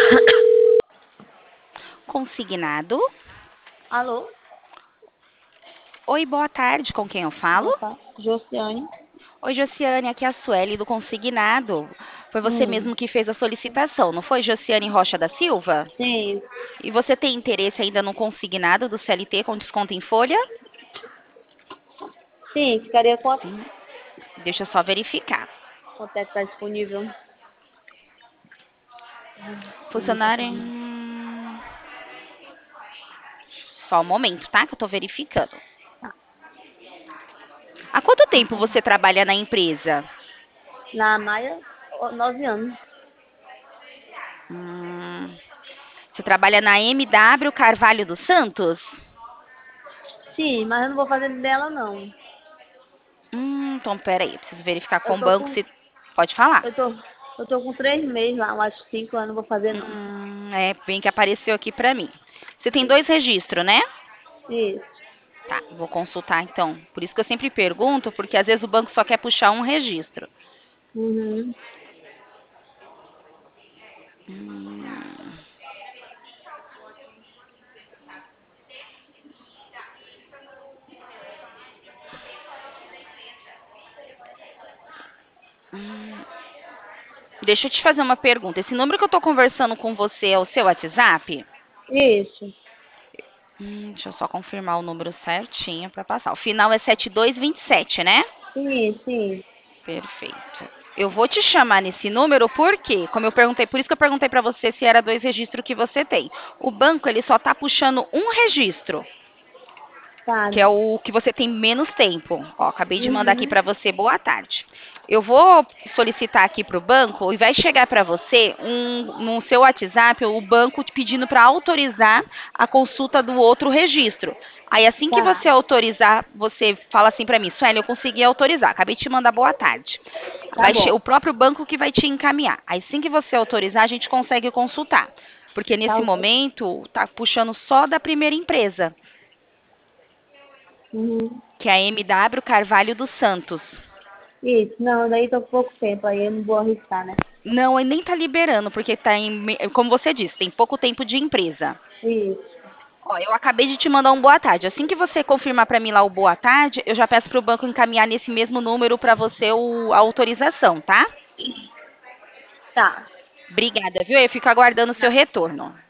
Consignado. Alô? Oi, boa tarde, com quem eu falo? Boa tarde. Josiane. Oi, Josiane, aqui é a Sueli do Consignado. Foi você Hum, mesmo que fez a solicitação, não foi, Josiane Rocha da Silva? sim, E você tem interesse ainda no consignado do CLT com desconto em folha? sim, ficaria Sim. Deixa eu só verificar. quanto é que está disponível? Funcionário em... Só um momento, tá? Que eu tô verificando. Há quanto tempo você trabalha na empresa? Na Maia, 9 anos. Hum, Você trabalha na MW Carvalho dos Santos? Sim, mas eu não vou fazer dela, não. Então peraí, eu preciso verificar Eu com o tô banco com, se... Pode falar. eu tô, eu tô com 3 meses lá, eu acho que 5 anos, não vou fazer, não. É bem que apareceu aqui pra mim. Você tem dois registros, né? Isso. Tá, vou consultar então. Por isso que eu sempre pergunto, porque às vezes o banco só quer puxar um registro. Uhum. Hum, hum. Deixa eu te fazer uma pergunta. Esse número que eu tô conversando com você é o seu WhatsApp? Isso. Deixa eu só confirmar o número certinho para passar. O final é 7227, né? Sim, sim. Perfeito. Eu vou te chamar nesse número porque, como eu perguntei, por isso que eu perguntei para você se era dois registros que você tem. O banco, ele só tá puxando um registro, Tá. que é o que você tem menos tempo. Ó, acabei de mandar aqui Uhum. para você, boa tarde. Eu vou solicitar aqui para o banco e vai chegar para você no seu WhatsApp o banco te pedindo para autorizar a consulta do outro registro. Aí assim que Tá. você autorizar, você fala assim para mim, Sueli, eu consegui autorizar. Acabei de te mandar boa tarde. Tá bom. O próprio banco que vai te encaminhar. Aí assim que você autorizar, a gente consegue consultar. Porque Tá nesse ok. momento tá puxando só da primeira empresa, Uhum. que é a MW Carvalho dos Santos. Isso. Não, daí tô com pouco tempo, aí eu não vou arriscar, né? Não, ele nem tá liberando, porque tá como você disse, tem pouco tempo de empresa. Isso. Ó, eu acabei de te mandar um boa tarde. Assim que você confirmar para mim lá o boa tarde, eu já peço para o banco encaminhar nesse mesmo número para você a autorização, tá? Tá. Obrigada, viu? Eu fico aguardando o seu retorno.